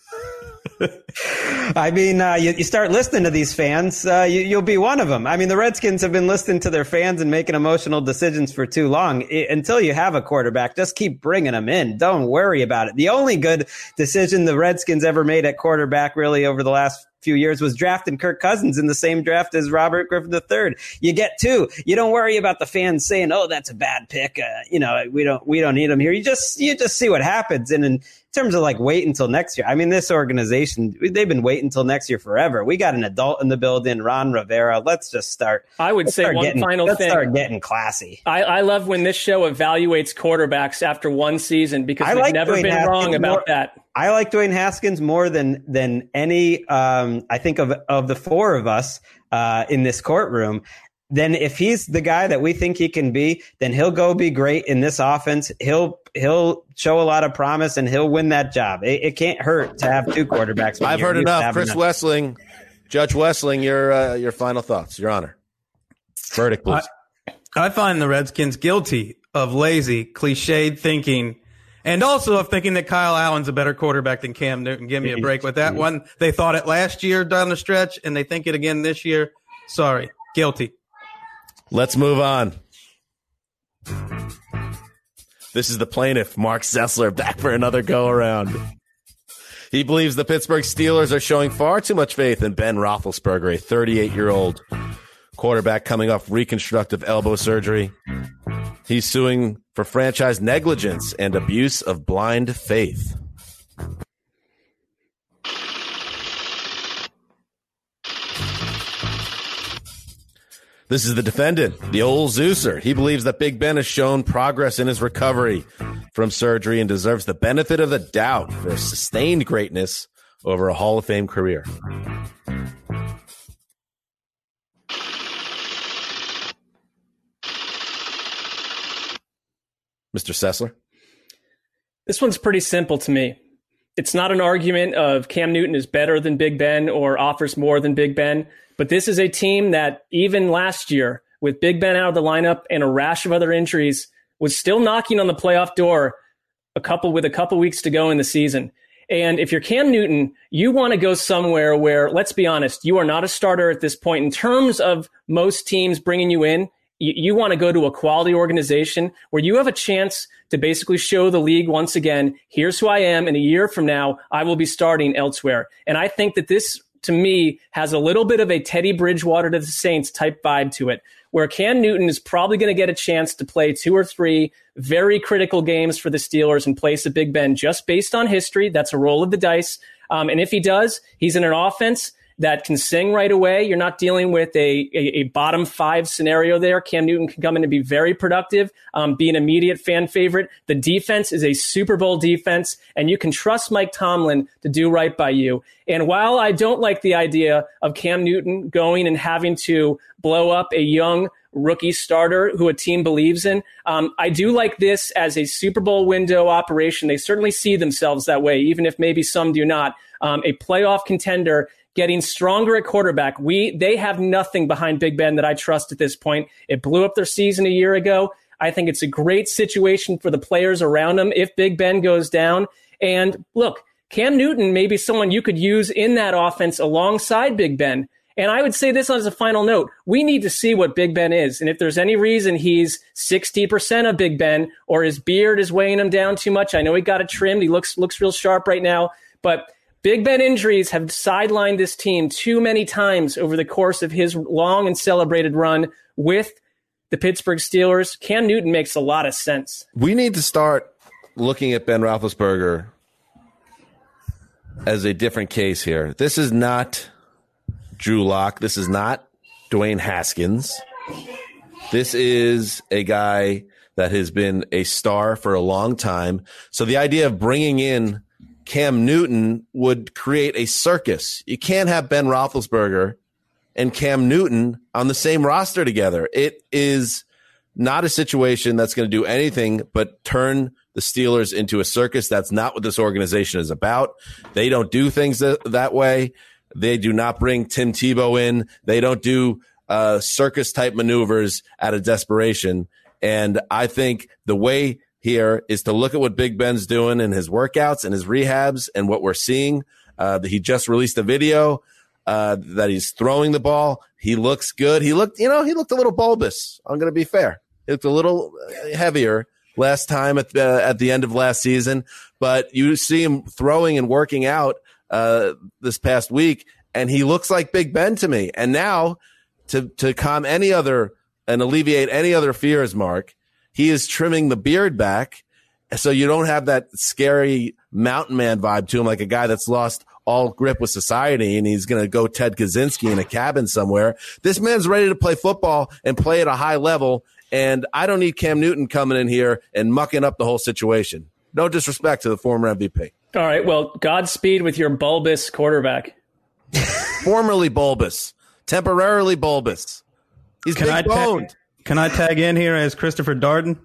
I mean, uh, you, you start listening to these fans, uh, you, you'll be one of them. I mean, the Redskins have been listening to their fans and making emotional decisions for too long. It, until you have a quarterback, just keep bringing them in. Don't worry about it. The only good decision the Redskins ever made at quarterback really over the last few years was drafting Kirk Cousins in the same draft as Robert Griffin the third. You get two. You don't worry about the fans saying, "Oh, that's a bad pick." Uh, you know, we don't we don't need him here. You just you just see what happens. And in terms of like wait until next year, I mean, this organization, they've been waiting until next year forever. We got an adult in the building, Ron Rivera. Let's just start. I would say one getting, final let's thing. Let's start getting classy. I, I love when this show evaluates quarterbacks after one season because I we've like never Dwayne been Haskins wrong about more, that. I like Dwayne Haskins more than than any. Um, I think of of the four of us uh, in this courtroom. Then if he's the guy that we think he can be, then he'll go be great in this offense. He'll he'll show a lot of promise and he'll win that job. It, it can't hurt to have two quarterbacks. I've heard enough. Chris enough. Wessling, Judge Wessling, your uh, your final thoughts, Your Honor. Verdict, please. I, I find the Redskins guilty of lazy, cliched thinking. And also of thinking that Kyle Allen's a better quarterback than Cam Newton. Give me a break with that one. They thought it last year down the stretch, and they think it again this year. Sorry. Guilty. Let's move on. This is the plaintiff, Mark Sessler, back for another go-around. He believes the Pittsburgh Steelers are showing far too much faith in Ben Roethlisberger, a thirty-eight-year-old quarterback coming off reconstructive elbow surgery. He's suing for franchise negligence and abuse of blind faith. This is the defendant, the old Zeuser. He believes that Big Ben has shown progress in his recovery from surgery and deserves the benefit of the doubt for sustained greatness over a Hall of Fame career. Mister Sessler? This one's pretty simple to me. It's not an argument of Cam Newton is better than Big Ben or offers more than Big Ben, but this is a team that even last year, with Big Ben out of the lineup and a rash of other injuries, was still knocking on the playoff door a couple with a couple weeks to go in the season. And if you're Cam Newton, you want to go somewhere where, let's be honest, you are not a starter at this point. In terms of most teams bringing you in, you, you want to go to a quality organization where you have a chance to basically show the league once again, here's who I am. In a year from now, I will be starting elsewhere. And I think that this, to me, has a little bit of a Teddy Bridgewater to the Saints type vibe to it, where Cam Newton is probably going to get a chance to play two or three very critical games for the Steelers in place of Big Ben, just based on history. That's a roll of the dice. Um, and if he does, he's in an offense that can sing right away. You're not dealing with a, a, a bottom five scenario there. Cam Newton can come in and be very productive, um, be an immediate fan favorite. The defense is a Super Bowl defense, and you can trust Mike Tomlin to do right by you. And while I don't like the idea of Cam Newton going and having to blow up a young rookie starter who a team believes in. Um, I do like this as a Super Bowl window operation. They certainly see themselves that way, even if maybe some do not. Um, a playoff contender getting stronger at quarterback. We They have nothing behind Big Ben that I trust at this point. It blew up their season a year ago. I think it's a great situation for the players around him if Big Ben goes down. And look, Cam Newton may be someone you could use in that offense alongside Big Ben. And I would say this as a final note. We need to see what Big Ben is. And if there's any reason he's sixty percent of Big Ben or his beard is weighing him down too much, I know he got it trimmed. He looks looks real sharp right now. But Big Ben injuries have sidelined this team too many times over the course of his long and celebrated run with the Pittsburgh Steelers. Cam Newton makes a lot of sense. We need to start looking at Ben Roethlisberger as a different case here. This is not Drew Lock. This is not Dwayne Haskins. This is a guy that has been a star for a long time. So the idea of bringing in Cam Newton would create a circus. You can't have Ben Roethlisberger and Cam Newton on the same roster together. It is not a situation that's going to do anything but turn the Steelers into a circus. That's not what this organization is about. They don't do things that, that way. They do not bring Tim Tebow in. They don't do uh, circus-type maneuvers out of desperation. And I think the way here is to look at what Big Ben's doing in his workouts and his rehabs and what we're seeing. Uh, he just released a video uh, that he's throwing the ball. He looks good. He looked, you know, he looked a little bulbous. I'm going to be fair. He looked a little heavier last time at the, at the end of last season. But you see him throwing and working out uh, this past week, and he looks like Big Ben to me. And now to to calm any other and alleviate any other fears, Mark, he is trimming the beard back so you don't have that scary mountain man vibe to him, like a guy that's lost all grip with society and he's going to go Ted Kaczynski in a cabin somewhere. This man's ready to play football and play at a high level, and I don't need Cam Newton coming in here and mucking up the whole situation. No disrespect to the former M V P. All right, well, Godspeed with your bulbous quarterback. Formerly bulbous. Temporarily bulbous. He's Can big boned. Ta- can I tag in here as Christopher Darden?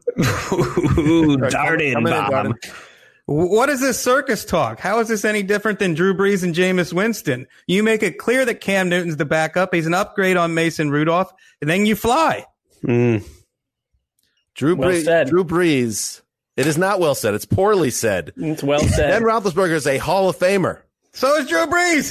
Ooh, Darden, Come in, Bob. Darden. What is this circus talk? How is this any different than Drew Brees and Jameis Winston? You make it clear that Cam Newton's the backup. He's an upgrade on Mason Rudolph, and then you fly. Mm. Drew, Well Brees, said. Drew Brees. It is not well said. It's poorly said. It's well said. Ben Roethlisberger is a Hall of Famer. So is Drew Brees.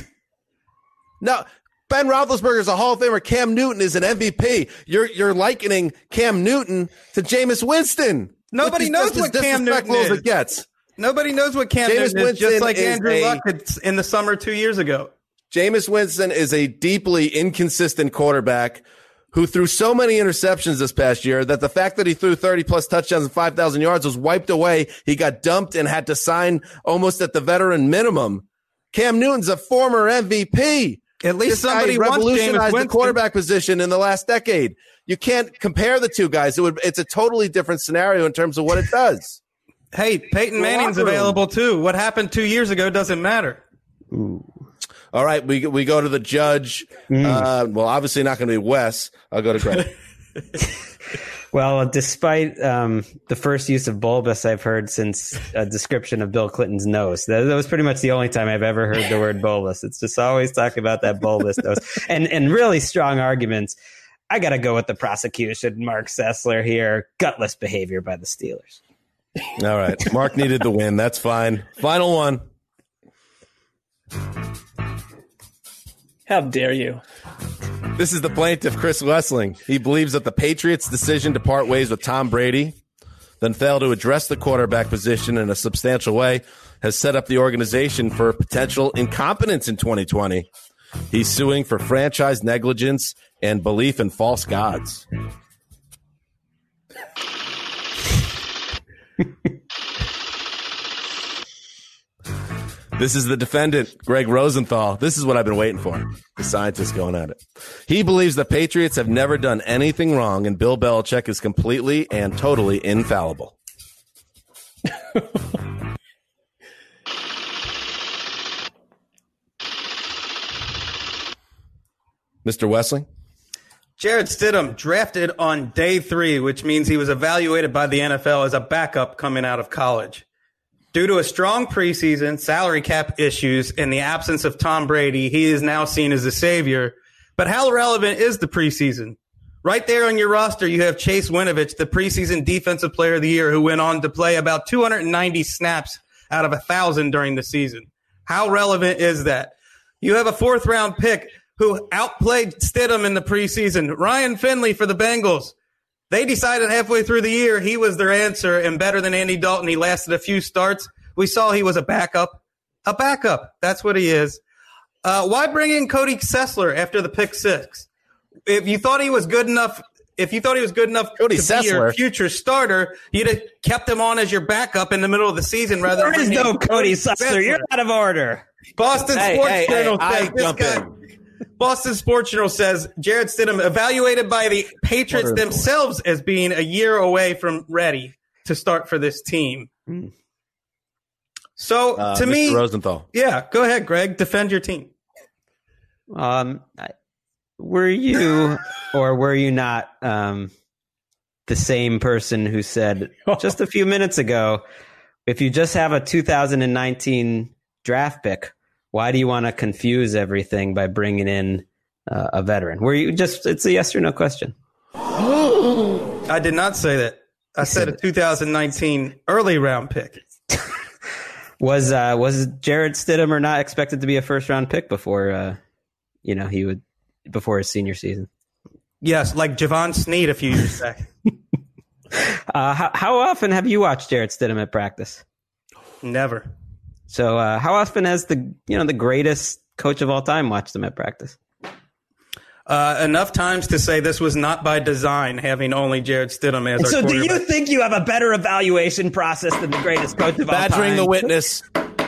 No, Ben Roethlisberger is a Hall of Famer. Cam Newton is an M V P. You're you're likening Cam Newton to Jameis Winston. Nobody It's knows just what as Cam Newton disrespectful as is. it gets. Nobody knows what Cam Jameis Newton is, just Winston like is Andrew a- Luck in the summer two years ago. Jameis Winston is a deeply inconsistent quarterback who threw so many interceptions this past year that the fact that he threw thirty plus touchdowns and five thousand yards was wiped away. He got dumped and had to sign almost at the veteran minimum. Cam Newton's a former M V P. At least This guy somebody wants Jameis revolutionized the Winston. quarterback position in the last decade. You can't compare the two guys. It would, it's a totally different scenario in terms of what it does. Hey, Peyton Manning's locker room. available too. What happened two years ago doesn't matter. All right, we we go to the judge. Mm. Uh, well, obviously not going to be Wes. I'll go to Greg. Well, despite um, the first use of bulbous I've heard since a description of Bill Clinton's nose, that, that was pretty much the only time I've ever heard the word bulbous. It's just always talking about that bulbous nose and and really strong arguments. I got to go with the prosecution, Mark Sessler here. Gutless behavior by the Steelers. All right, Mark needed the win. That's fine. Final one. How dare you? This is the plaintiff, Chris Wessling. He believes that the Patriots' decision to part ways with Tom Brady, then fail to address the quarterback position in a substantial way, has set up the organization for potential incompetence in twenty twenty. He's suing for franchise negligence and belief in false gods. This is the defendant, Greg Rosenthal. This is what I've been waiting for. The scientist going at it. He believes the Patriots have never done anything wrong, and Bill Belichick is completely and totally infallible. Mister Wessling? Jarrett Stidham drafted on day three, which means he was evaluated by the N F L as a backup coming out of college. Due to a strong preseason, salary cap issues, and the absence of Tom Brady, he is now seen as a savior. But how relevant is the preseason? Right there on your roster, you have Chase Winovich, the preseason Defensive Player of the Year, who went on to play about two hundred ninety snaps out of one thousand during the season. How relevant is that? You have a fourth-round pick who outplayed Stidham in the preseason. Ryan Finley for the Bengals. They decided halfway through the year he was their answer and better than Andy Dalton. He lasted a few starts. We saw he was a backup. A backup. That's what he is. Uh, why bring in Cody Sessler after the pick six? If you thought he was good enough, if you thought he was good enough Cody to Sessler. be your future starter, you'd have kept him on as your backup in the middle of the season rather there than is no Cody Sessler. You're out of order. Boston Hey, Sports hey, Journal hey, says I this jump guy. in. Boston Sports Journal says Jarrett Stidham evaluated by the Patriots themselves as being a year away from ready to start for this team. Mm. So Uh, to Mister me, Rosenthal. yeah, go ahead, Greg. Defend your team. Um, were you or were you not um, the same person who said just a few minutes ago, if you just have a two thousand nineteen draft pick, why do you want to confuse everything by bringing in uh, a veteran? Were you just, it's a yes or no question. I did not say that. I said a two thousand nineteen early round pick. Was uh, was Jarrett Stidham or not expected to be a first round pick before uh, you know he would before his senior season? Yes, like Javon Sneed a few years back. uh, how, how often have you watched Jarrett Stidham at practice? Never. So uh, how often has the you know the greatest coach of all time watched him at practice? Uh, enough times to say this was not by design, having only Jarrett Stidham as our So do quarterback. you think you have a better evaluation process than the greatest coach of all time? Badgering the witness.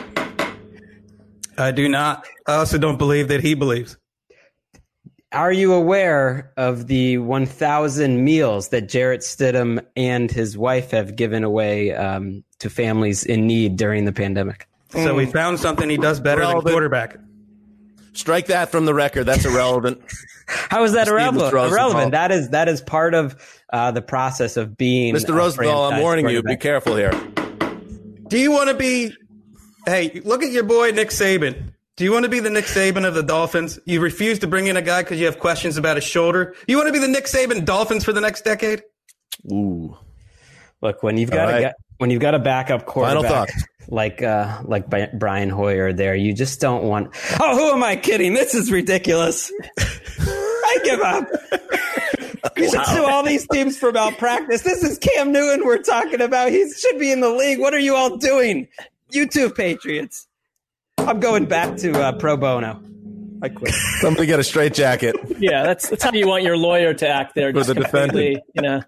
I do not. I also don't believe that he believes. Are you aware of the one thousand meals that Jarrett Stidham and his wife have given away um, to families in need during the pandemic? So we found something he does better Relevant. than quarterback. Strike that from the record. That's irrelevant. How is that Steve irrelevant? Rosenthal. irrelevant? That is that is part of uh, the process of being Mister a Rosenthal, I'm franchise warning you. Be quarterback. careful here. Do you want to be – hey, look at your boy Nick Saban. Do you want to be the Nick Saban of the Dolphins? You refuse to bring in a guy because you have questions about his shoulder. You want to be the Nick Saban Dolphins for the next decade? Ooh. Look, when you've got All a right. guy- when you've got a backup Final quarterback thoughts. like uh, like Bi- Brian Hoyer there, you just don't want. Oh, who am I kidding? This is ridiculous. I give up. You should sue all these teams for malpractice. This is Cam Newton we're talking about. He should be in the league. What are you all doing? You two Patriots. I'm going back to uh, pro bono. I quit. Somebody get a straight jacket. Yeah, that's that's how you want your lawyer to act there. For just the completely, you know.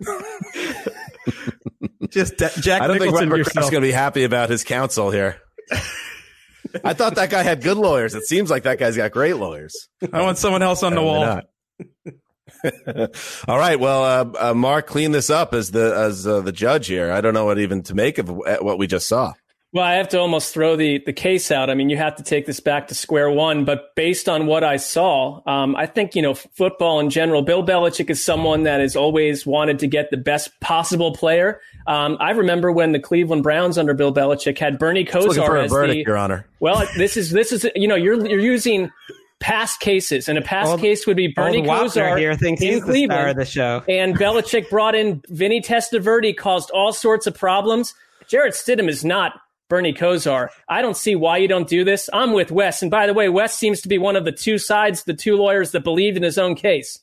Just da- Jack I don't think Nicholson Robert Kraft's yourself. going to be happy about his counsel here. I thought that guy had good lawyers. It seems like that guy's got great lawyers. I want someone else on the wall. Not. All right. Well, uh, uh, Mark, clean this up as the as uh, the judge here. I don't know what even to make of what we just saw. Well, I have to almost throw the, the case out. I mean, you have to take this back to square one. But based on what I saw, um, I think, you know, football in general, Bill Belichick is someone that has always wanted to get the best possible player. Um, I remember when the Cleveland Browns under Bill Belichick had Bernie Just looking for Kosar a as verdict, the. Your Honor. Well, this is this is you know you're you're using past cases, and a past Old- case would be Bernie Old Wapner Kosar here thinks in he's the Cleveland. star of the show. And Belichick brought in Vinny Testaverde, caused all sorts of problems. Jarrett Stidham is not Bernie Kosar. I don't see why you don't do this. I'm with Wes. And by the way, Wes seems to be one of the two sides, the two lawyers that believed in his own case.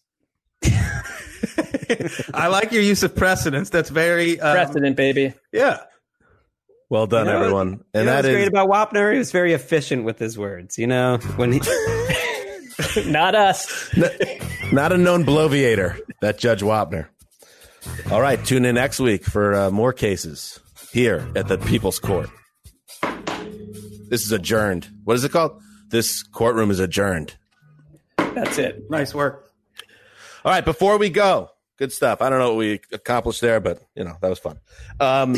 I like your use of precedence. That's very um, Precedent, baby. Yeah. Well done, You know, everyone. You And know that what's is great about Wapner? He was very efficient with his words. You know, when he Not us. not a known bloviator, that Judge Wapner. All right. Tune in next week for uh, more cases here at the People's Court. This is adjourned. What is it called? This courtroom is adjourned. That's it. Nice work. All right, before we go, good stuff. I don't know what we accomplished there, but, you know, that was fun. Um,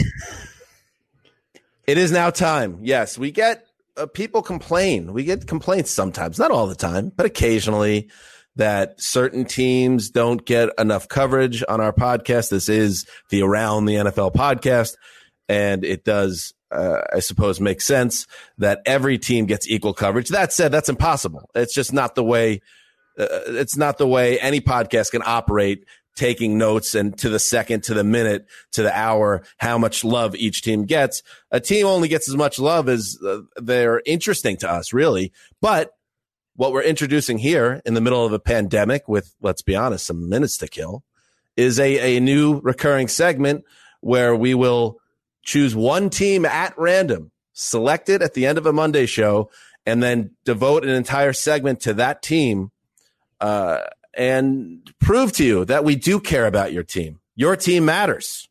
it is now time. Yes, we get uh, people complain. We get complaints sometimes, not all the time, but occasionally that certain teams don't get enough coverage on our podcast. This is the Around the N F L podcast, and it does, uh, I suppose, make sense that every team gets equal coverage. That said, that's impossible. It's just not the way. Uh, it's not the way any podcast can operate, taking notes and to the second, to the minute, to the hour, how much love each team gets. A team only gets as much love as uh, they're interesting to us, really. But what we're introducing here in the middle of a pandemic with, let's be honest, some minutes to kill, is a, a new recurring segment where we will choose one team at random, select it at the end of a Monday show, and then devote an entire segment to that team uh, and prove to you that we do care about your team. Your team matters.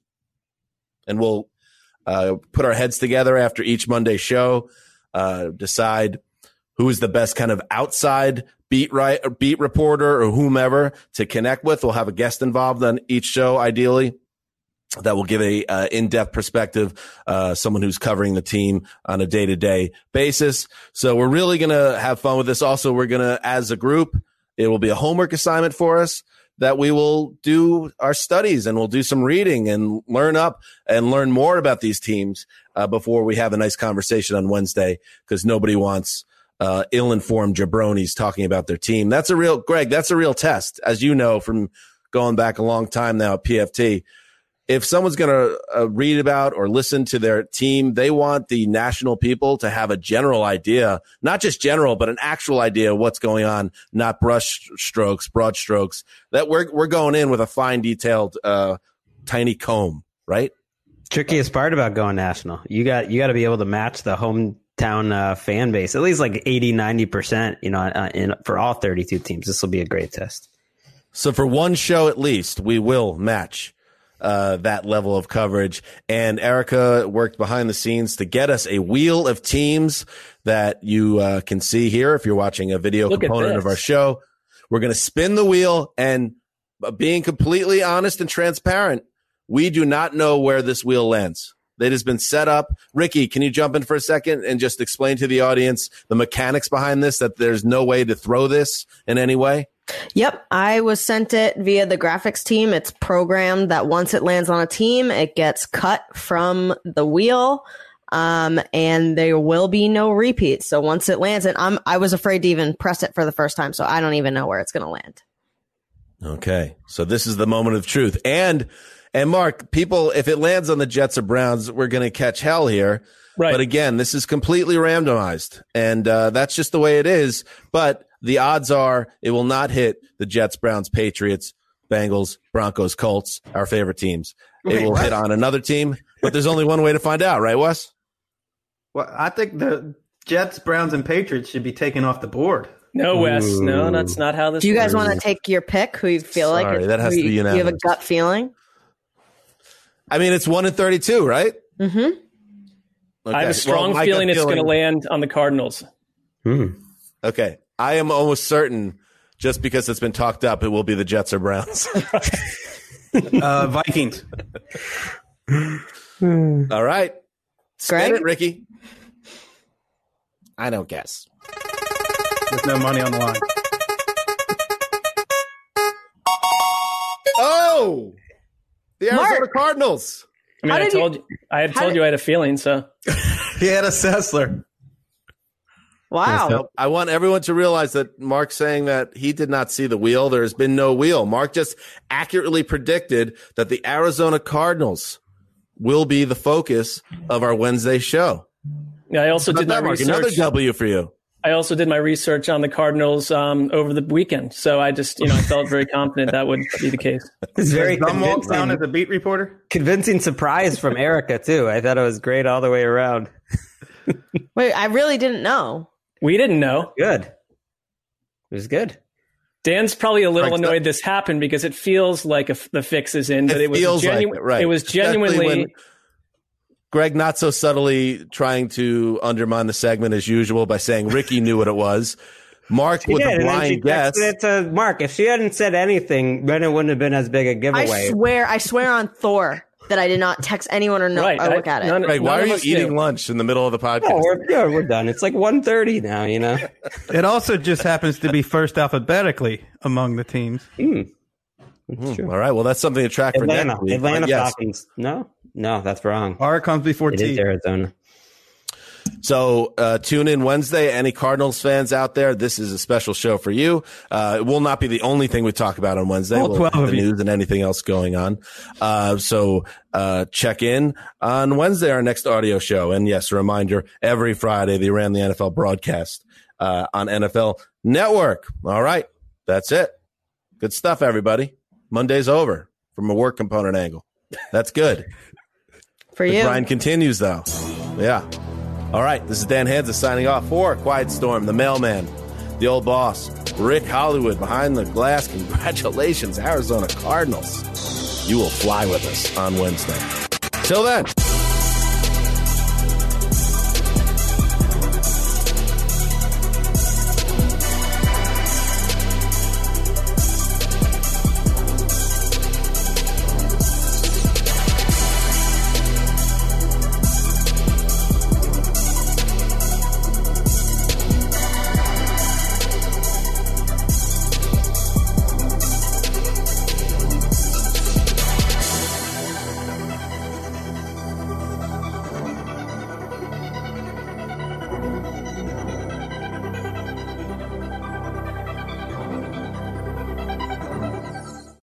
And we'll uh, put our heads together after each Monday show, uh, decide who is the best kind of outside beat right or beat reporter or whomever to connect with. We'll have a guest involved on each show, ideally, that will give a uh, in-depth perspective, uh, someone who's covering the team on a day-to-day basis. So we're really going to have fun with this. Also, we're going to, as a group, it will be a homework assignment for us that we will do our studies and we'll do some reading and learn up and learn more about these teams uh, before we have a nice conversation on Wednesday, because nobody wants Uh, ill-informed jabronis talking about their team. That's a real, Greg, that's a real test. As you know, from going back a long time now at P F T, if someone's going to uh, read about or listen to their team, they want the national people to have a general idea, not just general, but an actual idea of what's going on, not brush strokes, broad strokes, that we're, we're going in with a fine detailed, uh, tiny comb, right? Trickiest part about going national. You got, you got to be able to match the home town uh, fan base, at least like eighty, ninety percent, you know, uh, in, for all thirty-two teams. This will be a great test. So for one show at least, we will match uh, that level of coverage. And Erica worked behind the scenes to get us a wheel of teams that you uh, can see here if you're watching a video Look component of our show. We're going to spin the wheel, and uh, being completely honest and transparent, we do not know where this wheel lands. It has been set up. Ricky, can you jump in for a second and just explain to the audience the mechanics behind this, that there's no way to throw this in any way? Yep. I was sent it via the graphics team. It's programmed that once it lands on a team, it gets cut from the wheel, um, and there will be no repeats. So once it lands, and I'm, I was afraid to even press it for the first time, so I don't even know where it's going to land. Okay. So this is the moment of truth. And And Mark, people, if it lands on the Jets or Browns, we're going to catch hell here. Right. But again, this is completely randomized, and uh, that's just the way it is. But the odds are it will not hit the Jets, Browns, Patriots, Bengals, Broncos, Colts, our favorite teams. It Wait, will what? hit on another team, but there's only one way to find out, right, Wes? Well, I think the Jets, Browns, and Patriots should be taken off the board. No, Wes. Ooh. No, that's not how this Do you works. guys want to take your pick, who you feel Sorry, like? Sorry, that has to be unanimous. You have a gut feeling? I mean, it's one in thirty-two, right? Mm-hmm. Okay. I have a strong well, feeling it's feeling... going to land on the Cardinals. Hmm. Okay. I am almost certain, just because it's been talked up, it will be the Jets or Browns. uh, Vikings. All right. Spin Greg? it, Ricky. I don't guess. There's no money on the line. Oh! The Arizona Mark. Cardinals. I mean, I told you, you, I had told did, you I had a feeling, so. He had a Sessler. Wow. So I want everyone to realize that Mark saying that he did not see the wheel. There's been no wheel. Mark just accurately predicted that the Arizona Cardinals will be the focus of our Wednesday show. Yeah, I also did my Mark, research. Another W for you. I also did my research on the Cardinals um, over the weekend, so I just, you know, I felt very confident that would be the case. It's very convincing. Down as a beat reporter. Convincing surprise from Erica too. I thought it was great all the way around. Wait, I really didn't know. We didn't know. Good. It was good. Dan's probably a little Right, annoyed so- this happened because it feels like a, the fix is in, but It it, was feels like genu- it, right. it was genuinely. Especially when Greg not so subtly trying to undermine the segment as usual by saying Ricky knew what it was. Mark She with did, a and then she blind guess. texted it to Mark. If she hadn't said anything, then it wouldn't have been as big a giveaway. I swear, I swear on Thor. that I did not text anyone or no, right. or look I, at it. None, Right, why are you eating do. lunch in the middle of the podcast? Oh, we're, yeah, we're done. It's like one thirty now, you know? It also just happens to be first alphabetically among the teams. Mm. Mm, all right, well, that's something to track Atlanta. for next week. Atlanta yes. Falcons. No, no, that's wrong. R comes before It T. is Arizona. So uh, tune in Wednesday. Any Cardinals fans out there, this is a special show for you. Uh, it will not be the only thing we talk about on Wednesday. All we'll twelve have of the you. news and anything else going on. Uh, so uh, check in on Wednesday, our next audio show. And yes, a reminder, every Friday, the Around the N F L broadcast uh, on N F L Network. All right, that's it. Good stuff, everybody. Monday's over from a work component angle. That's good. For The you. grind continues, though. Yeah. All right. This is Dan Hansa signing off for Quiet Storm, the mailman, the old boss, Rick Hollywood behind the glass. Congratulations, Arizona Cardinals. You will fly with us on Wednesday. Till then.